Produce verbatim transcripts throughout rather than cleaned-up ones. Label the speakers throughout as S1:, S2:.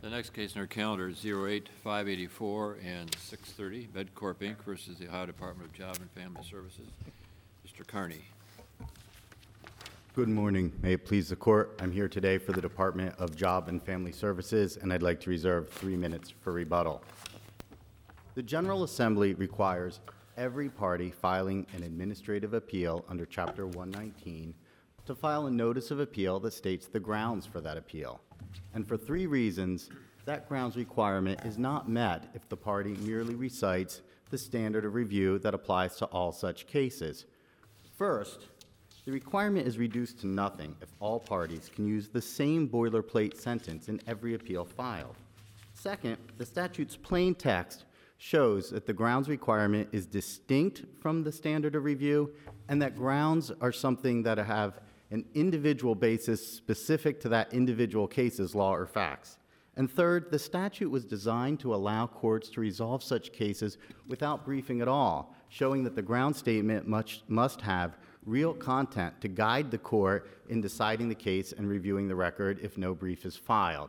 S1: The next case in our calendar is zero eight five eighty-four and six thirty, MedCorp Incorporated versus the Ohio Department of Job and Family Services. Mister Carney.
S2: Good morning. May it please the court. I'm here today for the Department of Job and Family Services, and I'd like to reserve three minutes for rebuttal. The General Assembly requires every party filing an administrative appeal under Chapter one nineteen to file a notice of appeal that states the grounds for that appeal. And for three reasons, that grounds requirement is not met if the party merely recites the standard of review that applies to all such cases. First, the requirement is reduced to nothing if all parties can use the same boilerplate sentence in every appeal filed. Second, the statute's plain text shows that the grounds requirement is distinct from the standard of review and that grounds are something that have an individual basis specific to that individual case's law or facts. And third, the statute was designed to allow courts to resolve such cases without briefing at all, showing that the ground statement must, must have real content to guide the court in deciding the case and reviewing the record if no brief is filed.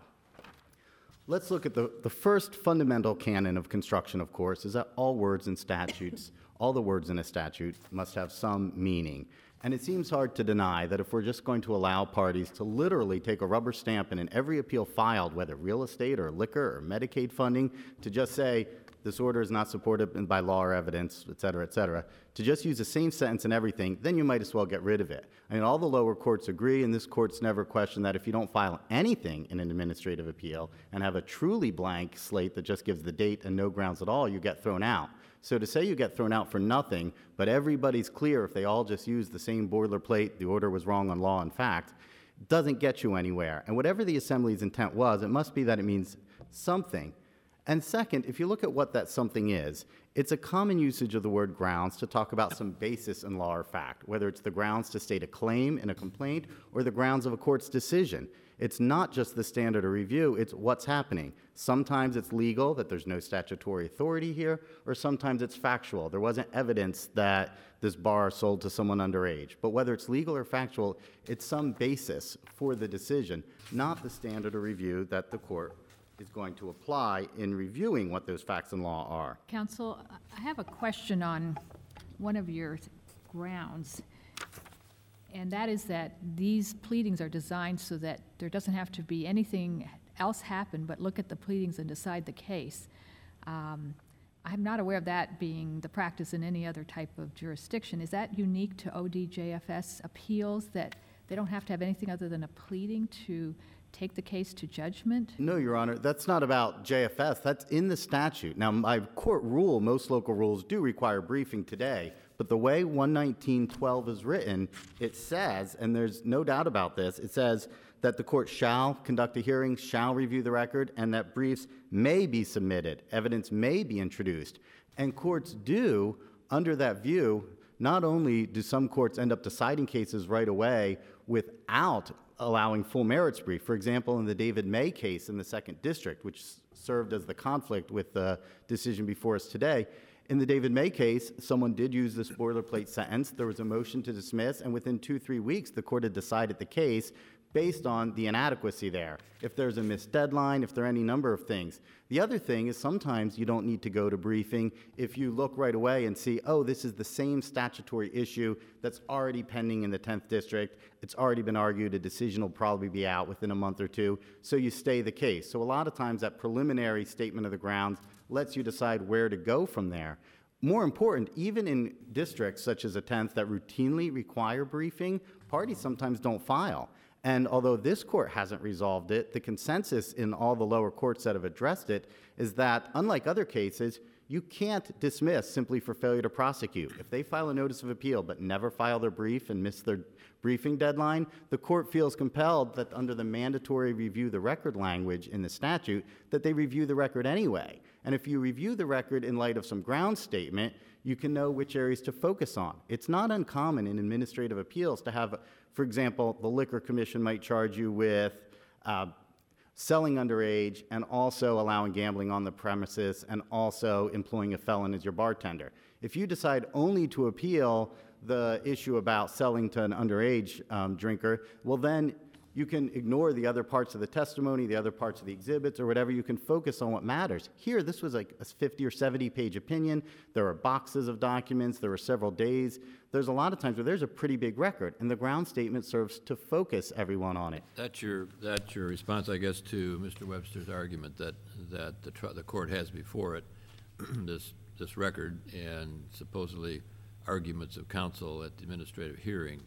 S2: Let's look at the, the first fundamental canon of construction, of course, is that all words in statutes, all the words in a statute must have some meaning. And it seems hard to deny that if we're just going to allow parties to literally take a rubber stamp and in every appeal filed, whether real estate or liquor or Medicaid funding, to just say this order is not supported by law or evidence, et cetera, et cetera, to just use the same sentence in everything, then you might as well get rid of it. I mean, all the lower courts agree, and this court's never questioned that if you don't file anything in an administrative appeal and have a truly blank slate that just gives the date and no grounds at all, you get thrown out. So to say you get thrown out for nothing, but everybody's clear if they all just use the same boilerplate, the order was wrong on law and fact, doesn't get you anywhere. And whatever the Assembly's intent was, it must be that it means something. And second, if you look at what that something is, it's a common usage of the word grounds to talk about some basis in law or fact, whether it's the grounds to state a claim in a complaint or the grounds of a court's decision. It's not just the standard of review, it's what's happening. Sometimes it's legal, that there's no statutory authority here, or sometimes it's factual. There wasn't evidence that this bar sold to someone underage. But whether it's legal or factual, it's some basis for the decision, not the standard of review that the court is going to apply in reviewing what those facts and law are.
S3: Counsel, I have a question on one of your grounds, and that is that these pleadings are designed so that there doesn't have to be anything else happen but look at the pleadings and decide the case. Um, I'm not aware of that being the practice in any other type of jurisdiction. Is that unique to O D J F S appeals, that they don't have to have anything other than a pleading to take the case to judgment?
S2: No, Your Honor, that's not about J F S. That's in the statute. Now, by court rule, most local rules do require briefing today, but the way one nineteen twelve is written, it says, and there's no doubt about this, it says that the court shall conduct a hearing, shall review the record, and that briefs may be submitted, evidence may be introduced. And courts do, under that view, not only do some courts end up deciding cases right away without allowing full merits brief. For example, in the David May case in the second district, which served as the conflict with the decision before us today, in the David May case, someone did use this boilerplate sentence. There was a motion to dismiss, and within two, three weeks, the court had decided the case based on the inadequacy there. If there's a missed deadline, if there are any number of things. The other thing is sometimes you don't need to go to briefing if you look right away and see, oh, this is the same statutory issue that's already pending in the tenth district. It's already been argued. A decision will probably be out within a month or two, so you stay the case. So a lot of times that preliminary statement of the grounds lets you decide where to go from there. More important, even in districts such as the tenth that routinely require briefing, parties sometimes don't file. And although this court hasn't resolved it, the consensus in all the lower courts that have addressed it is that, unlike other cases, you can't dismiss simply for failure to prosecute. If they file a notice of appeal but never file their brief and miss their briefing deadline, the court feels compelled that under the mandatory review the record language in the statute, that they review the record anyway. And if you review the record in light of some ground statement, you can know which areas to focus on. It's not uncommon in administrative appeals to have, for example, the Liquor Commission might charge you with uh, selling underage and also allowing gambling on the premises and also employing a felon as your bartender. If you decide only to appeal the issue about selling to an underage um, drinker, well then You can ignore the other parts of the testimony, the other parts of the exhibits, or whatever. You can focus on what matters. Here, this was like a fifty or seventy page opinion. There were boxes of documents. There were several days. There's a lot of times where there's a pretty big record, and the ground statement serves to focus everyone on it.
S1: That's your, that's your response, I guess, to Mister Webster's argument that, that the, tr- the court has before it this, this record and supposedly arguments of counsel at the administrative hearing.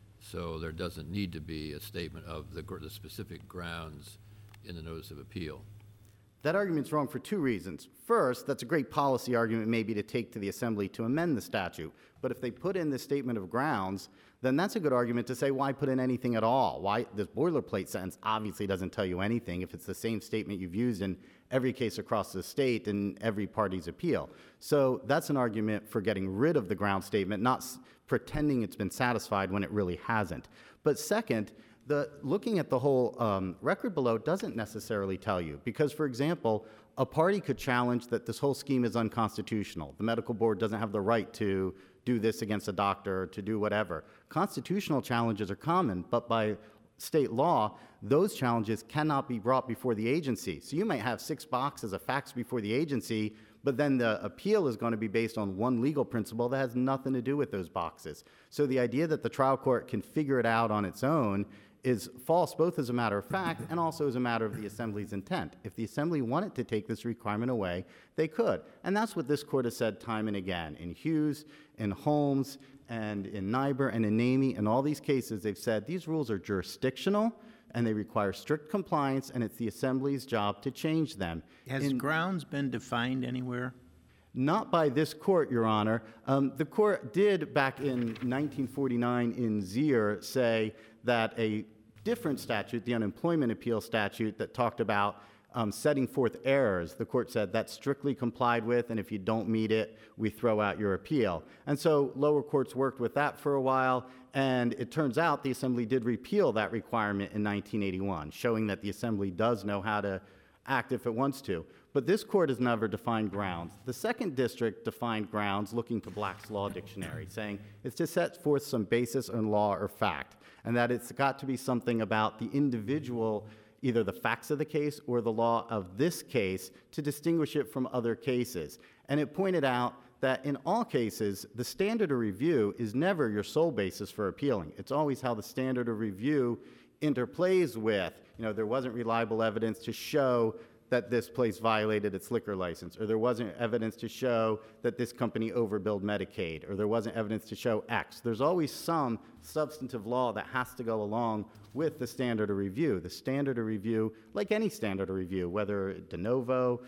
S1: So there doesn't need to be a statement of the, gr- the specific grounds in the notice of appeal.
S2: That argument's wrong for two reasons. First, that's a great policy argument maybe to take to the Assembly to amend the statute. But if they put in the statement of grounds, then that's a good argument to say, why put in anything at all? Why this boilerplate sentence obviously doesn't tell you anything if it's the same statement you've used in every case across the state and every party's appeal. So that's an argument for getting rid of the ground statement, not s- pretending it's been satisfied when it really hasn't. But second, the looking at the whole um, record below doesn't necessarily tell you, because, for example, a party could challenge that this whole scheme is unconstitutional. The medical board doesn't have the right to do this against a doctor, to do whatever. Constitutional challenges are common, but by state law, those challenges cannot be brought before the agency. So you might have six boxes of facts before the agency, but then the appeal is going to be based on one legal principle that has nothing to do with those boxes. So the idea that the trial court can figure it out on its own is false, both as a matter of fact and also as a matter of the Assembly's intent. If the Assembly wanted to take this requirement away, they could. And that's what this court has said time and again. In Hughes, in Holmes, and in Nyber, and in Namey, in all these cases, they've said these rules are jurisdictional, and they require strict compliance, and it's the Assembly's job to change them.
S4: Has
S2: In-
S4: grounds been defined anywhere?
S2: Not by this court, Your Honor. Um, the court did, back in nineteen forty-nine in Zier, say that a different statute, the unemployment appeal statute that talked about um, setting forth errors, the court said that's strictly complied with, and if you don't meet it, we throw out your appeal. And so lower courts worked with that for a while, and it turns out the Assembly did repeal that requirement in nineteen eighty-one, showing that the Assembly does know how to act if it wants to. But this court has never defined grounds. The second district defined grounds looking to Black's Law Dictionary, saying it's to set forth some basis in law or fact, and that it's got to be something about the individual, either the facts of the case or the law of this case, to distinguish it from other cases. And it pointed out that in all cases, the standard of review is never your sole basis for appealing. It's always how the standard of review interplays with, you know, there wasn't reliable evidence to show that this place violated its liquor license, or there wasn't evidence to show that this company overbilled Medicaid, or there wasn't evidence to show X. There's always some substantive law that has to go along with the standard of review. The standard of review, like any standard of review, whether de novo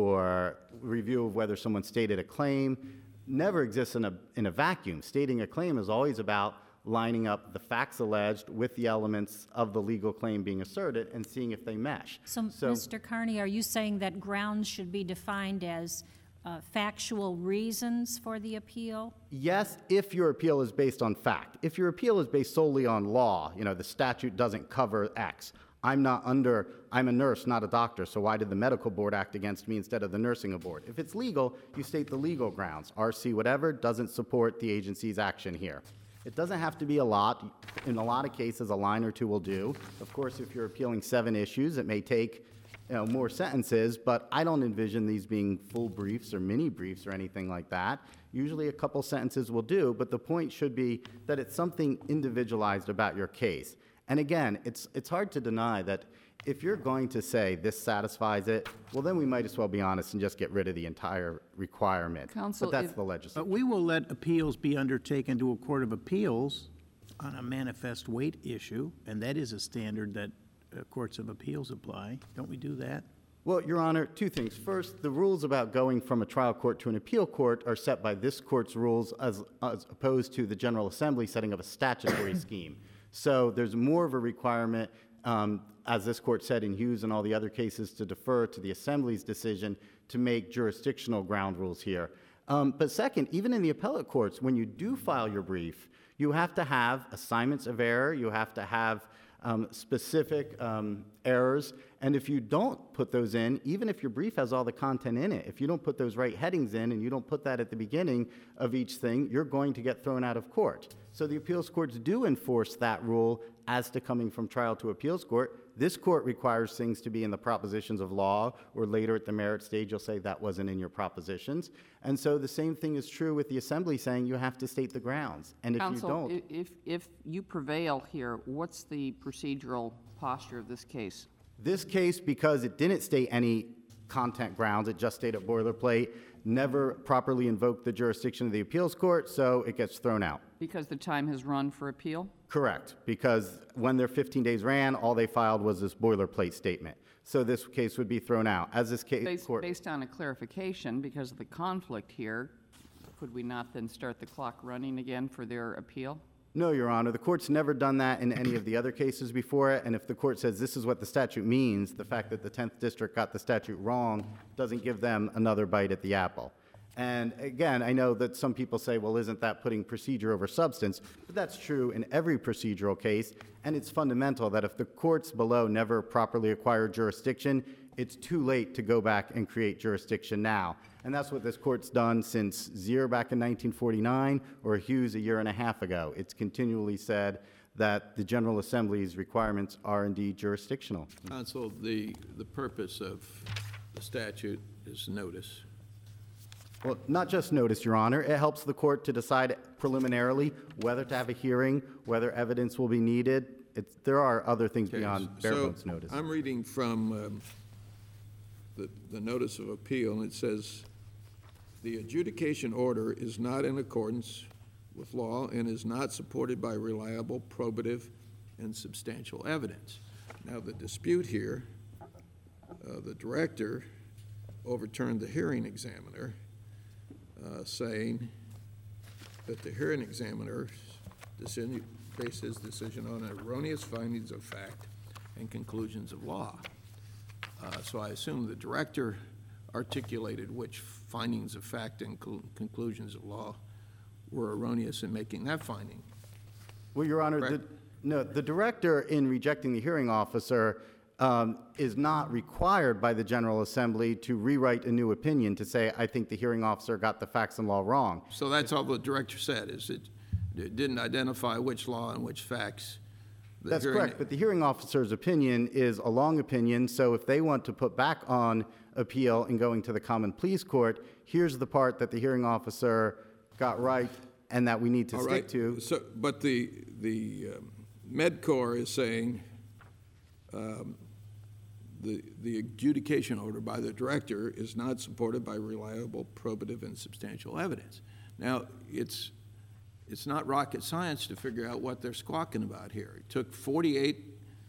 S2: or review of whether someone stated a claim, never exists in a, in a vacuum. Stating a claim is always about lining up the facts alleged with the elements of the legal claim being asserted and seeing if they mesh.
S5: So, Mister Carney, are you saying that grounds should be defined as uh, factual reasons for the appeal?
S2: Yes, if your appeal is based on fact. If your appeal is based solely on law, you know, the statute doesn't cover X. I'm not under, I'm a nurse, not a doctor, so why did the medical board act against me instead of the nursing board? If it's legal, you state the legal grounds. R C whatever doesn't support the agency's action here. It doesn't have to be a lot. In a lot of cases, a line or two will do. Of course, if you're appealing seven issues, it may take, you know, more sentences, but I don't envision these being full briefs or mini briefs or anything like that. Usually a couple sentences will do, but the point should be that it's something individualized about your case. And again, it's, it's hard to deny that if you're going to say this satisfies it, well, then we might as well be honest and just get rid of the entire requirement.
S6: Counsel,
S2: but that's
S6: if-
S2: the legislature.
S4: But we will let appeals be undertaken to a court of appeals on a manifest weight issue, and that is a standard that uh, courts of appeals apply. Don't we do that?
S2: Well, Your Honor, two things. First, the rules about going from a trial court to an appeal court are set by this court's rules as, as opposed to the General Assembly setting up a statutory scheme. So there's more of a requirement, um, as this court said in Hughes and all the other cases, to defer to the Assembly's decision to make jurisdictional ground rules here. Um, but second, even in the appellate courts, when you do file your brief, you have to have assignments of error, you have to have um, specific um, errors. And if you don't put those in, even if your brief has all the content in it, if you don't put those right headings in and you don't put that at the beginning of each thing, you're going to get thrown out of court. So the appeals courts do enforce that rule as to coming from trial to appeals court. This court requires things to be in the propositions of law, or later at the merit stage, you'll say that wasn't in your propositions. And so the same thing is true with the assembly saying you have to state the grounds. And if
S6: Counsel,
S2: you don't,
S6: i- if, if you prevail here, what's the procedural posture of this case?
S2: this case, because it didn't state any content grounds, it just stated boilerplate, never properly invoked the jurisdiction of the appeals court, so it gets thrown out.
S6: Because the time has run for appeal?
S2: Correct, because when their fifteen days ran, all they filed was this boilerplate statement. So this case would be thrown out. As this case
S6: Based,
S2: court,
S6: based on a clarification, because of the conflict here, could we not then start the clock running again for their appeal?
S2: no, Your Honor, the court's never done that in any of the other cases before it, and if the court says this is what the statute means, the fact that the tenth District got the statute wrong doesn't give them another bite at the apple. And again, I know that some people say, well, isn't that putting procedure over substance? But that's true in every procedural case, and it's fundamental that if the courts below never properly acquire jurisdiction, it's too late to go back and create jurisdiction now. And that's what this court's done since Zier back in nineteen forty-nine or Hughes a year and a half ago. It's continually said that the General Assembly's requirements are indeed jurisdictional.
S7: Counsel, the, the purpose of the statute is notice.
S2: Well, not just notice, Your Honor. It helps the court to decide preliminarily whether to have a hearing, whether evidence will be needed. It's, there are other things
S7: Okay,
S2: beyond bare
S7: so
S2: bones notice.
S7: I'm reading from um, the, the notice of appeal, and it says, "The adjudication order is not in accordance with law and is not supported by reliable, probative, and substantial evidence." Now, the dispute here, uh, the director overturned the hearing examiner, uh, saying that the hearing examiner decision, based his decision on erroneous findings of fact and conclusions of law. Uh, so I assume the director articulated which findings of fact and cl- conclusions of law were erroneous in making that finding.
S2: Well, Your Honor, the,
S7: Correct.
S2: no, the director, in rejecting the hearing officer, um, is not required by the General Assembly to rewrite a new opinion to say, I think the hearing officer got the facts and law wrong.
S7: So that's all the director said, is it, it didn't identify which law and which facts. the
S2: That's
S7: hearing-
S2: correct, but the hearing officer's opinion is a long opinion, so if they want to put back on appeal and going to the common pleas court, here's the part that the hearing officer got right and that we need to
S7: All
S2: stick
S7: right.
S2: to.
S7: So, but the, the um, MedCor is saying um, the, the adjudication order by the director is not supported by reliable, probative, and substantial evidence. Now, it's, it's not rocket science to figure out what they're squawking about here. It took forty-eight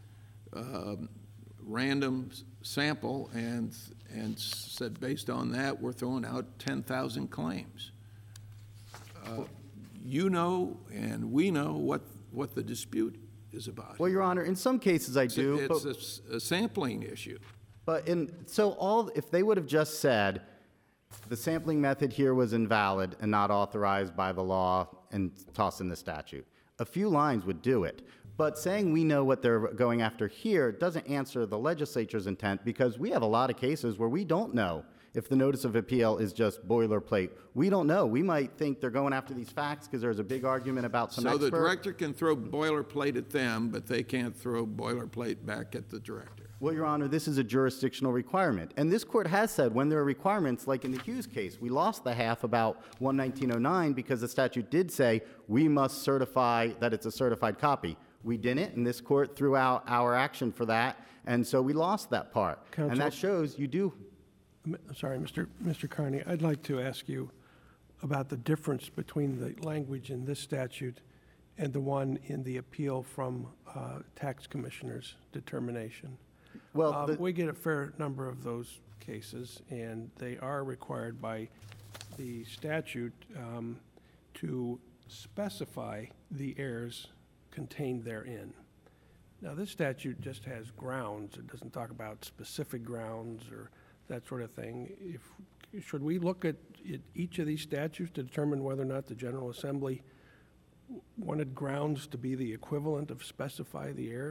S7: um, random s- sample and, and said, based on that, we're throwing out ten thousand claims. Uh, You know, and we know what, what the dispute is about.
S2: Well, Your Honor, in some cases I
S7: It's a-
S2: do,
S7: It's
S2: but,
S7: a s- a sampling issue.
S2: but in, so all, if they would have just said, the sampling method here was invalid and not authorized by the law and toss in the statute, a few lines would do it. But saying we know what they're going after here doesn't answer the legislature's intent, because we have a lot of cases where we don't know if the notice of appeal is just boilerplate. We don't know. We might think they're going after these facts because there's a big argument about some
S7: So
S2: expert.
S7: the director can throw boilerplate at them, but they can't throw boilerplate back at the director.
S2: Well, Your Honor, this is a jurisdictional requirement. And this court has said when there are requirements, like in the Hughes case, we lost the half about one nineteen oh nine because the statute did say we must certify that it's a certified copy. We didn't, and this court threw out our action for that, and so we lost that part. And that
S8: Counsel?
S2: shows you do.
S8: M- Sorry, Mister Mister Carney, I'd like to ask you about the difference between the language in this statute and the one in the appeal from uh, tax commissioner's determination.
S2: Well,
S8: Uh,
S2: the-
S8: We get a fair number of those cases, and they are required by the statute um, to specify the errors contained therein. Now, this statute just has grounds. It doesn't talk about specific grounds or that sort of thing. If, should we look at it- each of these statutes to determine whether or not the General Assembly w- wanted grounds to be the equivalent of specify the errors?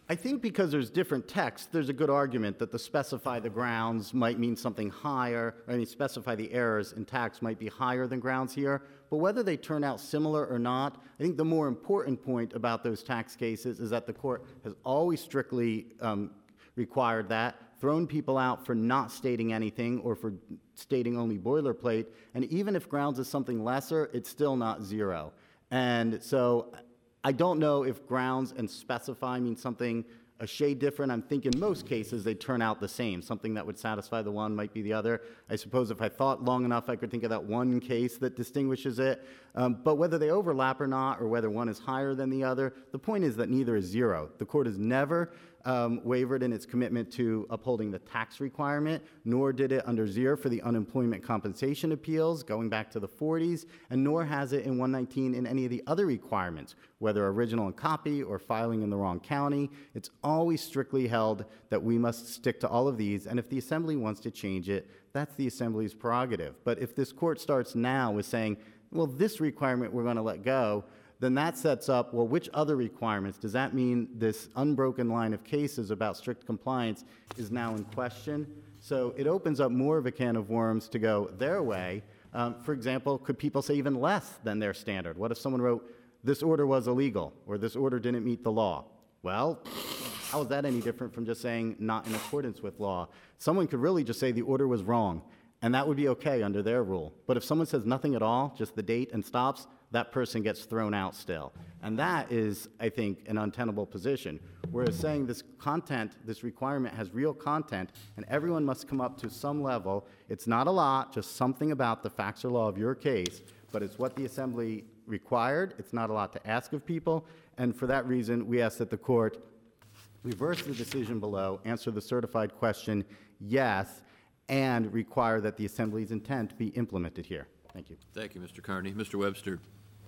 S2: I think because there's different text, there's a good argument that the specify the grounds might mean something higher, I mean, specify the errors in tax might be higher than grounds here. But whether they turn out similar or not, I think the more important point about those tax cases is that the court has always strictly um, required that, thrown people out for not stating anything or for stating only boilerplate. And even if grounds is something lesser, it's still not zero. And so I don't know if grounds and specify mean something a shade different. I'm thinking most cases they turn out the same. Something that would satisfy the one might be the other. I suppose if I thought long enough, I could think of that one case that distinguishes it. Um, but whether they overlap or not, or whether one is higher than the other, the point is that neither is zero. The court has never um, wavered in its commitment to upholding the tax requirement, nor did it under Zier for the unemployment compensation appeals going back to the forties, and nor has it in one nineteen in any of the other requirements, whether original and copy or filing in the wrong county. It's always strictly held that we must stick to all of these, and if the Assembly wants to change it, that's the Assembly's prerogative. But if this court starts now with saying, well, this requirement we're going to let go, then that sets up, well, which other requirements? Does that mean this unbroken line of cases about strict compliance is now in question? So it opens up more of a can of worms to go their way. Um, for example, could people say even less than their standard? What if someone wrote, this order was illegal, or this order didn't meet the law? Well, how is that any different from just saying not in accordance with law? Someone could really just say the order was wrong, and that would be okay under their rule. But if someone says nothing at all, just the date and stops, that person gets thrown out still. And that is, I think, an untenable position. Whereas saying this content, this requirement has real content, and everyone must come up to some level. It's not a lot, just something about the facts or law of your case, but it's what the Assembly required. It's not a lot to ask of people. And for that reason, we ask that the court reverse the decision below, answer the certified question, yes, and require that the Assembly's intent be implemented here. Thank you.
S1: Thank you, Mister Carney. Mister Webster.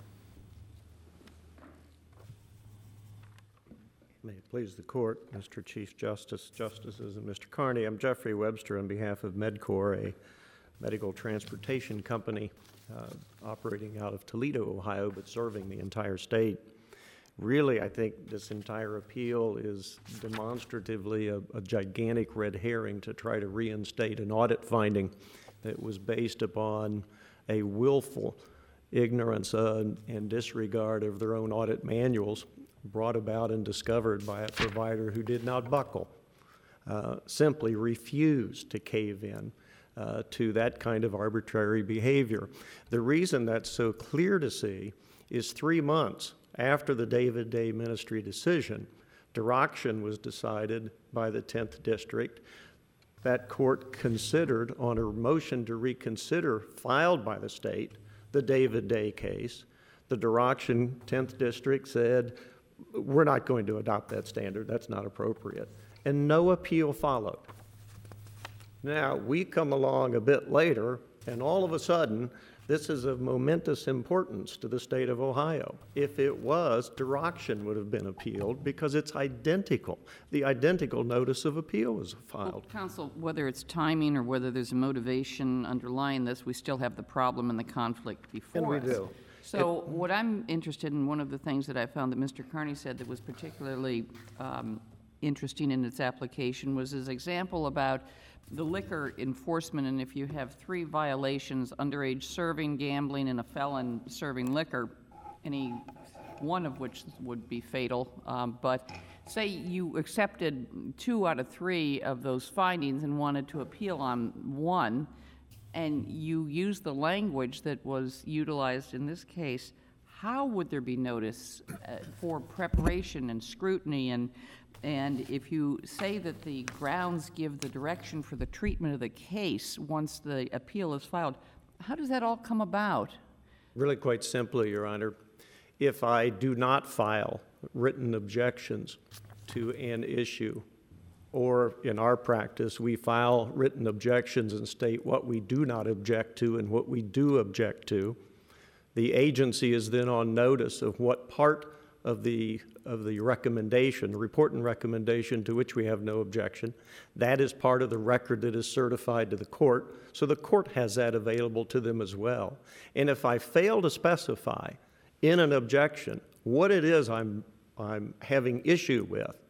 S9: May it please the court, Mister Chief Justice, Justices, and Mister Carney. I'm Jeffrey Webster on behalf of MedCorp, a medical transportation company uh, operating out of Toledo, Ohio, but serving the entire state. Really, I think this entire appeal is demonstratively a, a gigantic red herring to try to reinstate an audit finding that was based upon a willful ignorance uh, and disregard of their own audit manuals brought about and discovered by a provider who did not buckle, uh, simply refused to cave in uh, to that kind of arbitrary behavior. The reason that's so clear to see is three months after the David Day Ministry decision, Duraction was decided by the tenth District. That court considered, on a motion to reconsider filed by the state, the David Day case. The Duraction tenth District said, we're not going to adopt that standard, that's not appropriate. And no appeal followed. Now, we come along a bit later, and all of a sudden, this is of momentous importance to the state of Ohio. If it was, Duraction would have been appealed because it's identical. The identical notice of appeal was filed.
S6: Well, counsel, whether it's timing or whether there's a motivation underlying this, we still have the problem and the conflict before
S9: And we
S6: us.
S9: do.
S6: So it, what I'm interested in, one of the things that I found that Mister Carney said that was particularly um, interesting in its application was his example about the liquor enforcement, and if you have three violations, underage serving, gambling, and a felon serving liquor, any one of which would be fatal, um, but say you accepted two out of three of those findings and wanted to appeal on one, and you used the language that was utilized in this case, how would there be notice uh, for preparation and scrutiny? And And if you say that the grounds give the direction for the treatment of the case once the appeal is filed, how does that all come about?
S9: Really quite simply, Your Honor, if I do not file written objections to an issue, or in our practice, we file written objections and state what we do not object to and what we do object to, the agency is then on notice of what part of the of the recommendation, the report and recommendation to which we have no objection. That is part of the record that is certified to the court, so the court has that available to them as well. And if I fail to specify in an objection what it is I'm, I'm having issue with,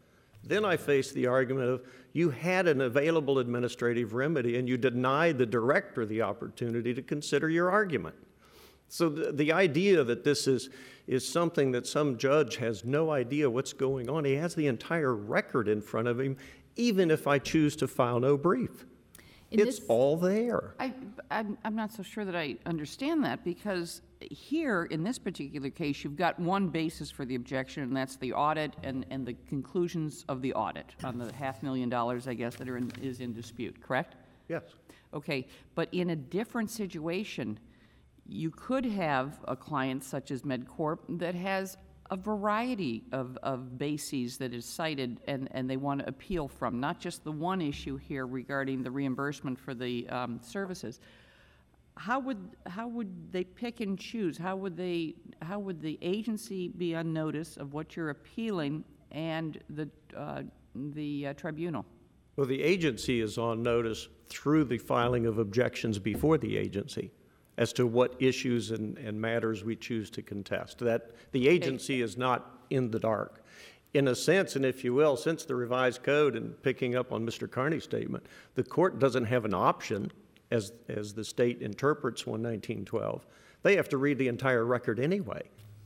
S9: Then I face the argument of you had an available administrative remedy and you denied the director the opportunity to consider your argument. So the, the idea that this is, is something that some judge has no idea what's going on, he has the entire record in front of him, even if I choose to file no brief.
S3: In
S9: It's
S3: this-
S9: all there.
S6: I, I'm, I'm not so sure that I understand that, because here, in this particular case, you've got one basis for the objection, and that's the audit and, and the conclusions of the audit on the half million dollars, I guess, that are in, is in dispute, correct?
S9: Yes.
S6: Okay, but in a different situation, you could have a client such as MedCorp that has a variety of, of bases that is cited and, and they want to appeal from, not just the one issue here regarding the reimbursement for the um, services. How would, how would they pick and choose? How would they, how would the agency be on notice of what you're appealing and the, uh, the uh, tribunal?
S9: Well, the agency is on notice through the filing of objections before the agency as to what issues and, and matters we choose to contest. That the agency is not in the dark. In a sense, and if you will, since the revised code, and picking up on Mister Carney's statement, the court doesn't have an option as, as the state interprets one nineteen twelve. They have to read the entire record anyway.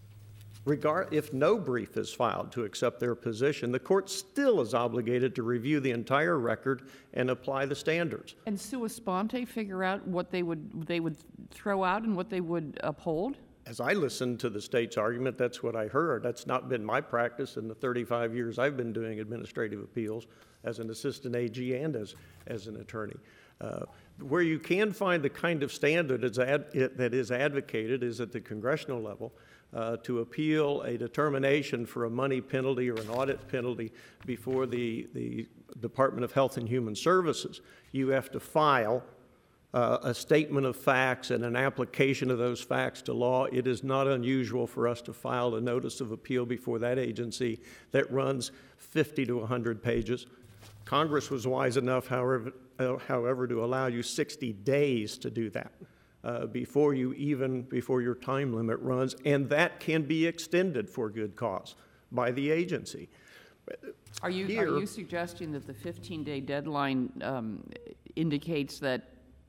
S9: Regard, if no brief is filed to accept their position, the court still is obligated to review the entire record and apply the standards.
S6: And sua sponte, figure out what they would, they would throw out and what they would uphold?
S9: As I listened to the state's argument, that's what I heard. That's not been my practice in the thirty-five years I've been doing administrative appeals as an assistant A G and as, as an attorney. Uh, where you can find the kind of standard is ad, it, that is advocated is at the congressional level. Uh, to appeal a determination for a money penalty or an audit penalty before the, the Department of Health and Human Services, you have to file uh, a statement of facts and an application of those facts to law. It is not unusual for us to file a notice of appeal before that agency that runs fifty to one hundred pages. Congress was wise enough, however, uh, however, to allow you sixty days to do that. Uh, before you even, before your time limit runs, and that can be extended for good cause by the agency.
S6: Are you,
S9: Here,
S6: are you suggesting that the fifteen-day deadline um, indicates that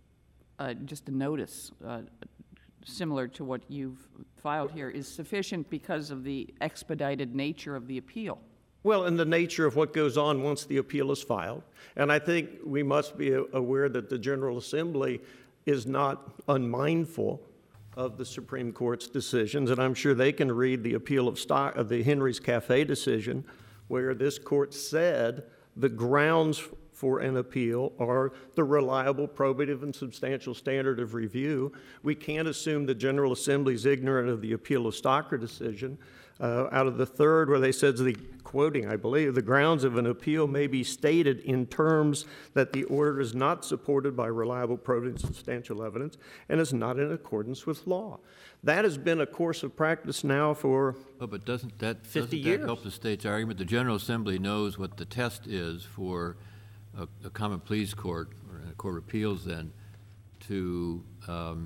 S6: uh, just a notice, uh, similar to what you've filed here, is sufficient because of the expedited nature of the appeal?
S9: Well, and the nature of what goes on once the appeal is filed. And I think we must be aware that the General Assembly is not unmindful of the Supreme Court's decisions, and I'm sure they can read the appeal of, stock, of the Henry's Cafe decision, where this court said the grounds for an appeal are the reliable, probative, and substantial standard of review. We can't assume the General Assembly is ignorant of the appeal of Stocker decision. Uh, out of the third, where they said, the quoting, I believe, the grounds of an appeal may be stated in terms that the order is not supported by reliable, probative, and substantial evidence and is not in accordance with law. That has been a course of practice now for
S1: Oh, but doesn't that,
S9: fifty
S1: doesn't that
S9: years.
S1: help the state's argument? The General Assembly knows what the test is for a, a common pleas court, or a court of appeals then, to um,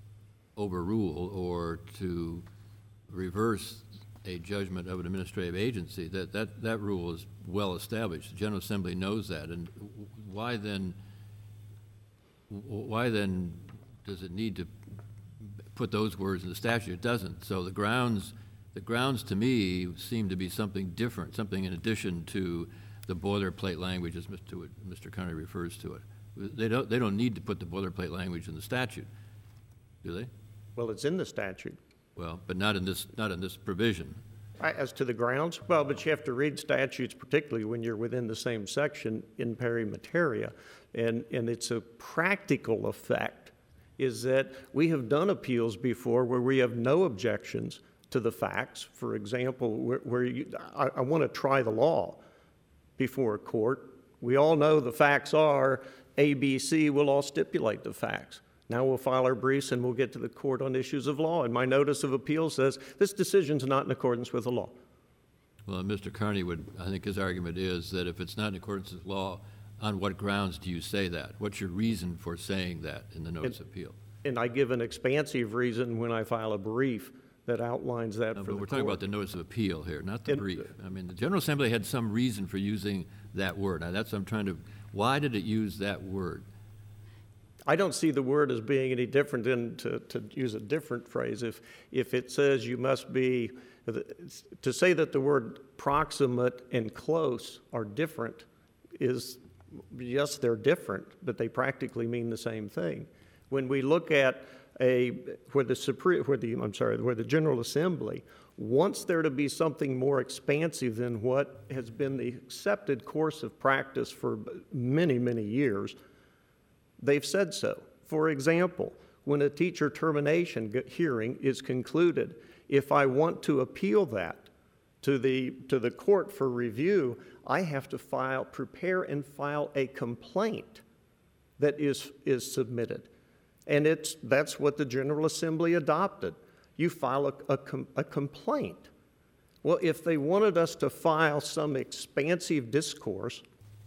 S1: overrule or to reverse a judgment of an administrative agency. That, that, that rule is well established. The General Assembly knows that. And why then, why then does it need to put those words in the statute? It doesn't. So the grounds, the grounds to me seem to be something different, something in addition to the boilerplate language as Mister Mister Carney refers to it. They don't, they don't need to put the boilerplate language in the statute, do they?
S9: well, it's in the statute.
S1: Well, but not in this, not in this provision.
S9: I- As to the grounds, well, but you have to read statutes, particularly when you're within the same section in peri materia, and, and it's a practical effect is that we have done appeals before where we have no objections to the facts. For example, where, where you, I, I want to try the law before a court. We all know the facts are A, B, C, we'll all stipulate the facts. Now we'll file our briefs and we'll get to the court on issues of law. And my notice of appeal says this decision's not in accordance with the law.
S1: Well, Mister Carney would, I think his argument is that if it's not in accordance with law, on what grounds do you say that? What's your reason for saying that in the notice of appeal?
S9: And I give an expansive reason when I file a brief that outlines that
S1: No,
S9: for the
S1: but we're talking
S9: court.
S1: about the notice of appeal here, not the
S9: And-
S1: brief. I mean, the General Assembly had some reason for using that word. Now, that's, I'm trying to, why did it use that word?
S9: I don't see the word as being any different than, to, to use a different phrase, if, if it says you must be, to say that the word proximate and close are different is, yes, they're different, but they practically mean the same thing. When we look at a, where the Supreme, where the, I'm sorry, where the General Assembly wants there to be something more expansive than what has been the accepted course of practice for many, many years, they've said so. For example, when a teacher termination hearing is concluded, if I want to appeal that to the, to the court for review, I have to file, prepare and file a complaint that is, is submitted. And it's, that's what the General Assembly adopted. You file a, a, com, a complaint. Well, if they wanted us to file some expansive discourse,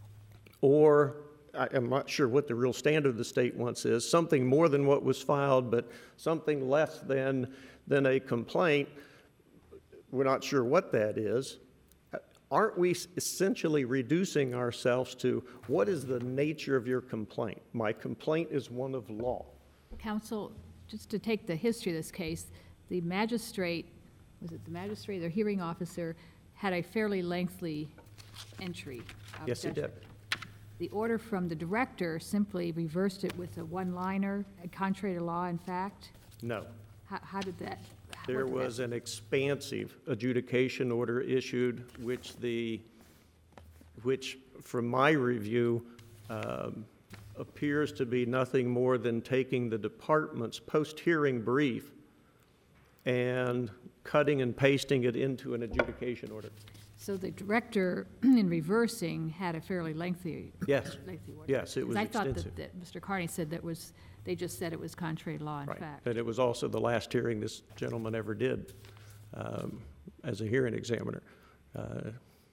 S9: or I, I'm not sure what the real standard the state wants is, something more than what was filed, but something less than, than a complaint, we're not sure what that is. Aren't we essentially reducing ourselves to what is the nature of your complaint? My complaint is one of law.
S3: Counsel, just to take the history of this case, the magistrate, was it the magistrate, the hearing officer, had a fairly lengthy entry of
S9: Yes, he did.
S3: judgment. The order from the director simply reversed it with a one-liner, contrary to law and fact?
S9: No.
S3: How, how did that?
S9: There
S3: what did that-
S9: was an expansive adjudication order issued, which the, which from my review, um, appears to be nothing more than taking the department's post-hearing brief and cutting and pasting it into an adjudication order.
S3: So the director, in reversing, had a fairly lengthy.
S9: Yes.
S3: lengthy order.
S9: Yes, it was
S3: 'Cause I thought
S9: extensive.
S3: that, that Mister Carney said that was, they just said it was contrary to law and
S9: Right.
S3: fact.
S9: And it was also the last hearing this gentleman ever did um, as a hearing examiner. Uh,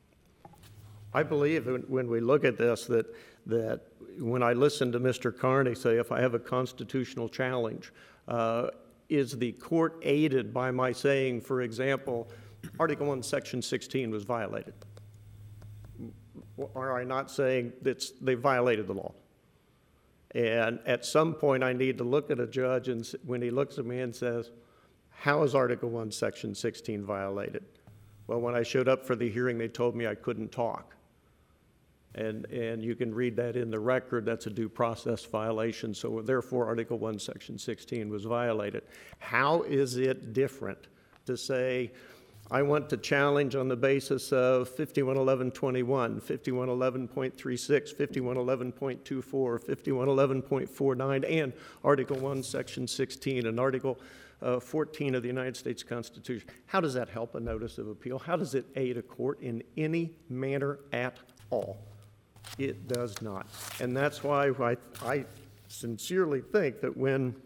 S9: I believe when, when we look at this that, that when I listen to Mister Carney say, if I have a constitutional challenge, uh, is the court aided by my saying, for example, Article one, Section sixteen was violated? Are I not saying that they violated the law? And at some point, I need to look at a judge, and s- when he looks at me and says, how is Article one, Section sixteen violated? Well, when I showed up for the hearing, they told me I couldn't talk. And, and you can read that in the record. That's a due process violation. So therefore, Article one, Section sixteen was violated. How is it different to say, I want to challenge on the basis of fifty-one eleven twenty-one, fifty-one eleven point three six, fifty-one eleven point two four, fifty-one eleven point four nine, and Article one, Section sixteen, and Article uh, fourteen of the United States Constitution? How does that help a notice of appeal? How does it aid a court in any manner at all? It does not. And that's why I, I sincerely think that when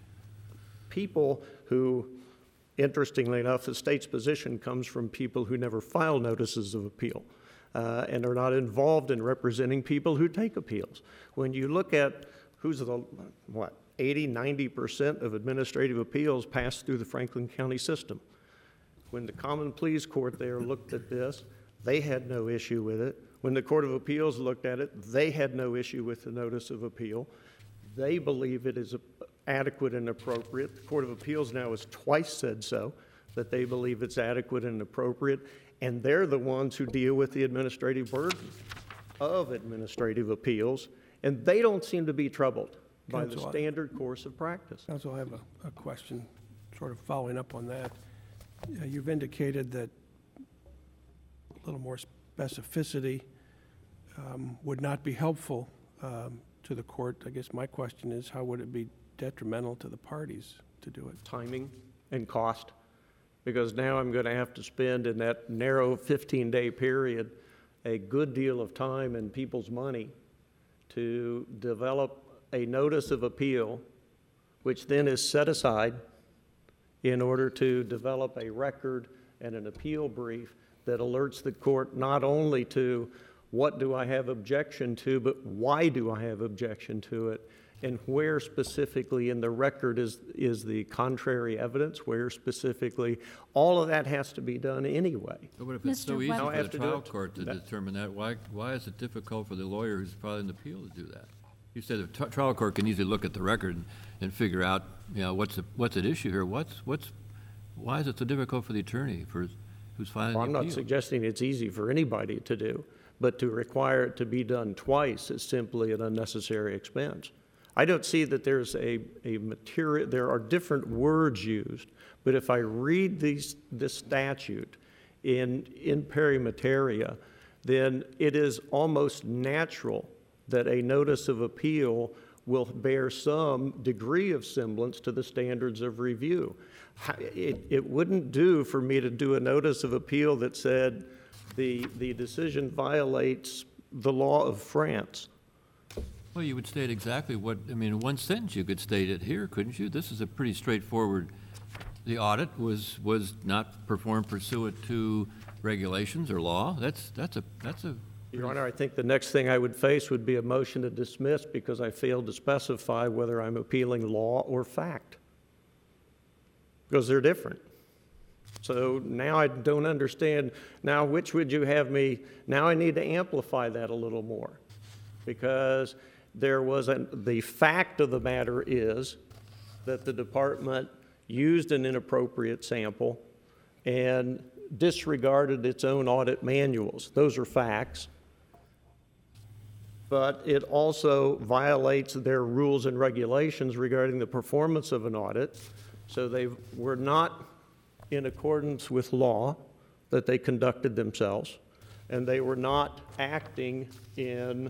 S9: people who, interestingly enough, the state's position comes from people who never file notices of appeal uh, and are not involved in representing people who take appeals. When you look at who's the, what, eighty, ninety percent of administrative appeals pass through the Franklin County system. When the Common Pleas Court there looked at this, they had no issue with it. When the Court of Appeals looked at it, they had no issue with the notice of appeal. They believe it is adequate and appropriate. The Court of Appeals now has twice said so, that they believe it's adequate and appropriate, and they're the ones who deal with the administrative burden of administrative appeals, and they don't seem to be troubled by the
S8: Counsel, I-
S10: standard course of practice.
S8: Counsel, I have a, a question, sort of following up on that. Uh, You've indicated that a little more specificity um, would not be helpful um, to the court. I guess my question is, how would it be detrimental to the parties to do it?
S9: Timing and cost, because now I'm going to have to spend in that narrow fifteen-day period a good deal of time and people's money to develop a notice of appeal, which then is set aside in order to develop a record and an appeal brief that alerts the court not only to what do I have objection to, but why do I have objection to it, and where specifically in the record is, is the contrary evidence, where specifically, all of that has to be done anyway.
S1: But what if it's so
S5: Mister
S1: easy
S5: Webb-
S9: Now I
S1: for
S9: have
S1: the
S9: to do
S1: trial
S9: it-
S1: court to
S9: that-
S1: determine that? Why, why is it difficult for the lawyer who's filing the appeal to do that? You said the t- trial court can easily look at the record and, and figure out, you know, what's, the, what's at issue here? What's, what's, why is it so difficult for the attorney for, who's filing
S9: Well,
S1: the
S9: I'm
S1: appeal?
S9: not suggesting it's easy for anybody to do, but to require it to be done twice is simply an unnecessary expense. I don't see that there's a, a material, there are different words used, but if I read these, this statute in, in peri materia, then it is almost natural that a notice of appeal will bear some degree of semblance to the standards of review. How- It, it wouldn't do for me to do a notice of appeal that said the, the decision violates the law of France.
S1: Well, you would state exactly what, I mean, in one sentence you could state it here, couldn't you? This is a pretty straightforward, the audit was, was not performed pursuant to regulations or law. That's, that's a, that's a,
S9: Your Honor, I think the next thing I would face would be a motion to dismiss because I failed to specify whether I'm appealing law or fact. Because they're different. So now I don't understand, now which would you have me, now I need to amplify that a little more. Because there was a, the fact of the matter is that the department used an inappropriate sample and disregarded its own audit manuals. Those are facts. But it also violates their rules and regulations regarding the performance of an audit. So they were not in accordance with law that they conducted themselves, and they were not acting in,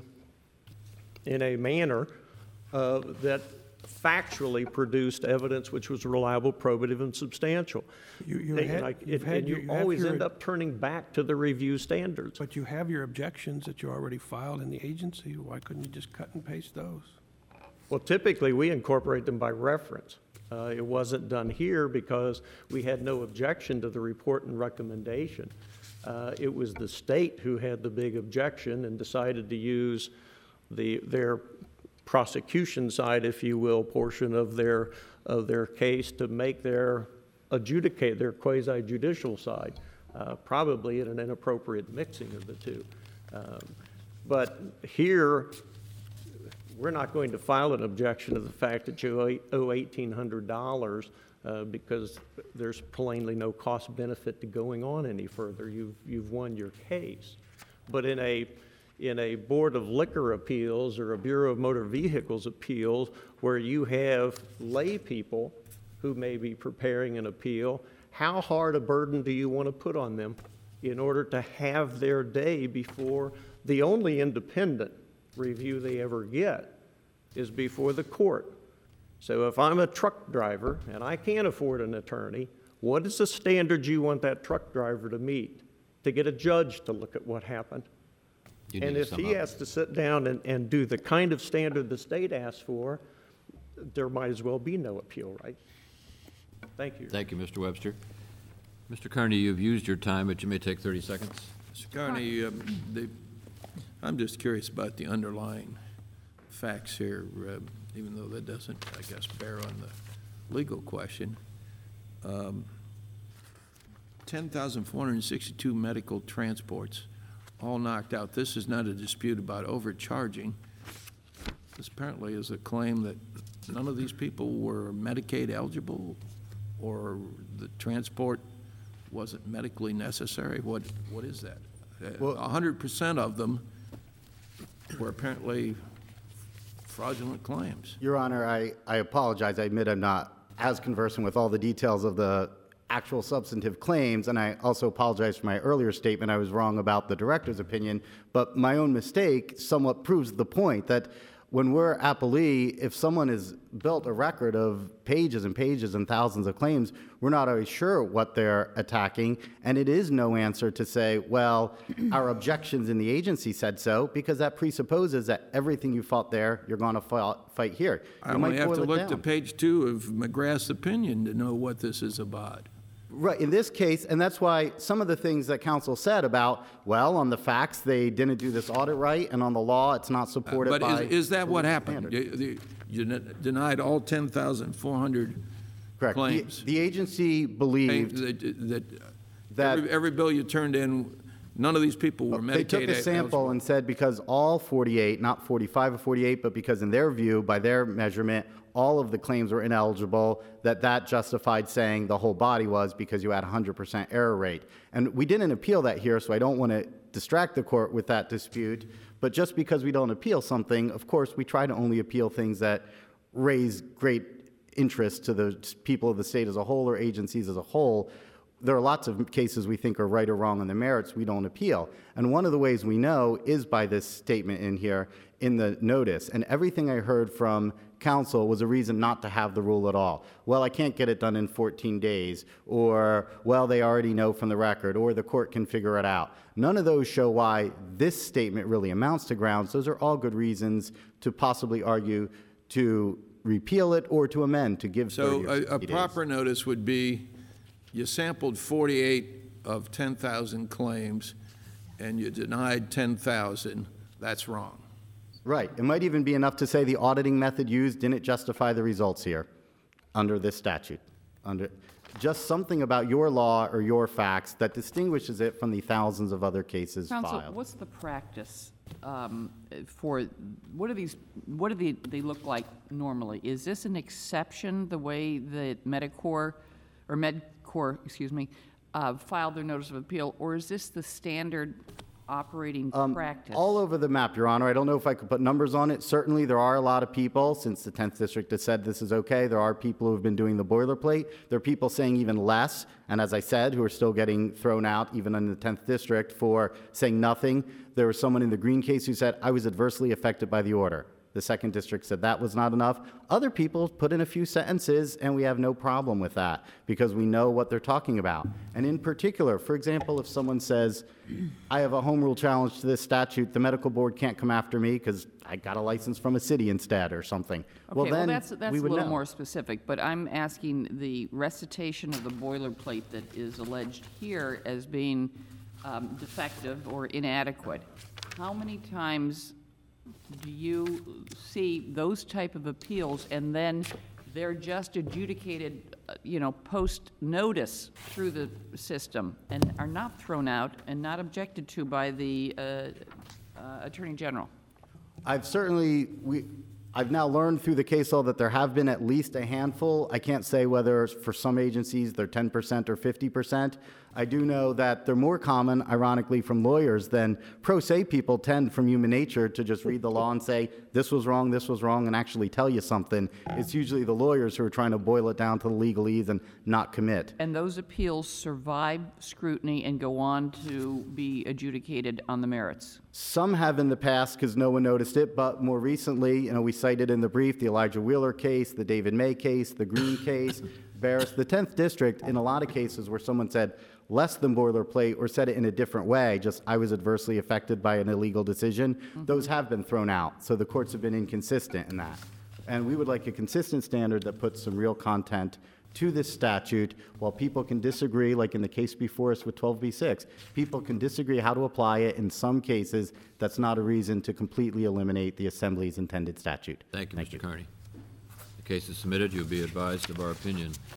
S9: in a manner uh, that factually produced evidence which was reliable, probative, and substantial.
S8: You- you
S9: They-
S8: had-
S9: and I-
S8: you've
S9: and-
S8: had
S9: and
S8: your-
S9: you
S8: you have
S9: always
S8: your-
S9: end up turning back to the review standards.
S8: But you have your objections that you already filed in the agency. Why couldn't you just cut and paste those?
S9: Well, typically, we incorporate them by reference. Uh, It wasn't done here because we had no objection to the report and recommendation. Uh, It was the state who had the big objection and decided to use the, their prosecution side, if you will, portion of their, of their case to make their adjudicate, their quasi-judicial side, uh, probably in an inappropriate mixing of the two. Um, But here, we're not going to file an objection to the fact that you owe eighteen hundred dollars uh, because there's plainly no cost benefit to going on any further. You've, you've won your case. But in a, in a Board of Liquor Appeals or a Bureau of Motor Vehicles Appeals, where you have lay people who may be preparing an appeal, how hard a burden do you want to put on them in order to have their day before the only independent review they ever get is before the court? So if I'm a truck driver and I can't afford an attorney, what is the standard you want that truck driver to meet to get a judge to look at what happened?
S1: you need
S9: And
S1: to
S9: if
S1: sum
S9: he
S1: up.
S9: has to sit down and, and do the kind of standard the state asks for, there might as well be no appeal, right? Thank you.
S1: Thank you, Mister Webster. Mister Carney, you've used your time, but you may take thirty seconds.
S7: Mister Carney, um, the- I'm just curious about the underlying facts here, uh, even though that doesn't, I guess, bear on the legal question. Um, ten thousand four hundred sixty-two medical transports, all knocked out. This is not a dispute about overcharging. This apparently is a claim that none of these people were Medicaid eligible, or the transport wasn't medically necessary. What, what is that?
S2: Well-
S7: A hundred percent of them were apparently fraudulent claims.
S2: Your Honor, I, I apologize. I admit I'm not as conversant with all the details of the actual substantive claims, and I also apologize for my earlier statement. I was wrong about the director's opinion, but my own mistake somewhat proves the point that when we're appellee, if someone has built a record of pages and pages and thousands of claims, we're not always sure what they're attacking, and it is no answer to say, well, our objections in the agency said so, because that presupposes that everything you fought there, you're going to fight here.
S7: I
S2: You might
S7: only have
S2: boil
S7: to
S2: it
S7: look to
S2: down.
S7: page two of McGrath's opinion to know what this is about.
S2: Right, in this case, and that's why some of the things that counsel said about, well, on the facts, they didn't do this audit right, and on the law, it's not supported
S7: But
S2: by...
S7: is, is that what happened?
S2: standard.
S7: You- You you denied all ten thousand four hundred
S2: Correct. The-
S7: claims?
S2: The agency believed
S7: That, that,
S2: that...
S7: every, every bill you turned in, none of these people were Medicaid
S2: They took a sample
S7: eligible.
S2: and said because all forty-eight, not forty-five or forty-eight, but because in their view, by their measurement, all of the claims were ineligible, that that justified saying the whole body was because you had a one hundred percent error rate. And we didn't appeal that here, so I don't want to distract the court with that dispute. But just because we don't appeal something, of course, we try to only appeal things that raise great interest to the people of the state as a whole or agencies as a whole. There are lots of cases we think are right or wrong on the merits we don't appeal. And one of the ways we know is by this statement in here in the notice. And everything I heard from counsel was a reason not to have the rule at all. Well, I can't get it done in fourteen days, or, well, they already know from the record, or the court can figure it out. None of those show why this statement really amounts to grounds. Those are all good reasons to possibly argue to repeal it or to amend, to give thirty
S7: So
S2: or
S7: a, a
S2: sixty days.
S7: proper notice would be, you sampled forty-eight of ten thousand claims, and you denied ten thousand, that's wrong.
S2: Right. It might even be enough to say the auditing method used didn't justify the results here under this statute. Under just something about your law or your facts that distinguishes it from the thousands of other cases
S6: Counsel,
S2: filed.
S6: what's the practice um, for, what do these, what do they, they look like normally? Is this an exception, the way that Medicor, or MedCorp, excuse me, uh, filed their notice of appeal, or is this the standard operating practice?
S2: All over the map, Your Honor. I don't know if I could put numbers on it. Certainly, there are a lot of people, since the tenth District has said this is okay, there are people who have been doing the boilerplate. There are people saying even less, and as I said, who are still getting thrown out, even in the tenth District, for saying nothing. There was someone in the Green case who said, I was adversely affected by the order. The second district said that was not enough. Other people put in a few sentences, and we have no problem with that because we know what they're talking about. And in particular, for example, if someone says, I have a home rule challenge to this statute, the medical board can't come after me because I got a license from a city instead or something.
S6: Okay, well,
S2: then
S6: that's, that's
S2: we
S6: a
S2: would
S6: little
S2: know.
S6: more specific, but I'm asking the recitation of the boilerplate that is alleged here as being um, defective or inadequate. How many times do you see those type of appeals and then they're just adjudicated, uh, you know, post-notice through the system and are not thrown out and not objected to by the uh, uh, Attorney General?
S2: I've certainly, we, I've now learned through the case law that there have been at least a handful. I can't say whether for some agencies they're ten percent or fifty percent. I do know that they're more common, ironically, from lawyers than pro se people tend from human nature to just read the law and say, this was wrong, this was wrong, and actually tell you something. It's usually the lawyers who are trying to boil it down to the legalese and not commit.
S6: And those appeals survive scrutiny and go on to be adjudicated on the merits?
S2: Some have in the past because no one noticed it, but more recently, you know, we cited in the brief the Elijah Wheeler case, the David May case, the Green case, Barris, the tenth District, in a lot of cases where someone said less than boilerplate or said it in a different way, just I was adversely affected by an illegal decision, mm-hmm. those have been thrown out. So the courts have been inconsistent in that. And we would like a consistent standard that puts some real content to this statute. While people can disagree, like in the case before us with twelve B six, people can disagree how to apply it. In some cases, that's not a reason to completely eliminate the Assembly's intended statute.
S1: Thank you, Mister Carney. The case is submitted. You'll be advised of our opinion.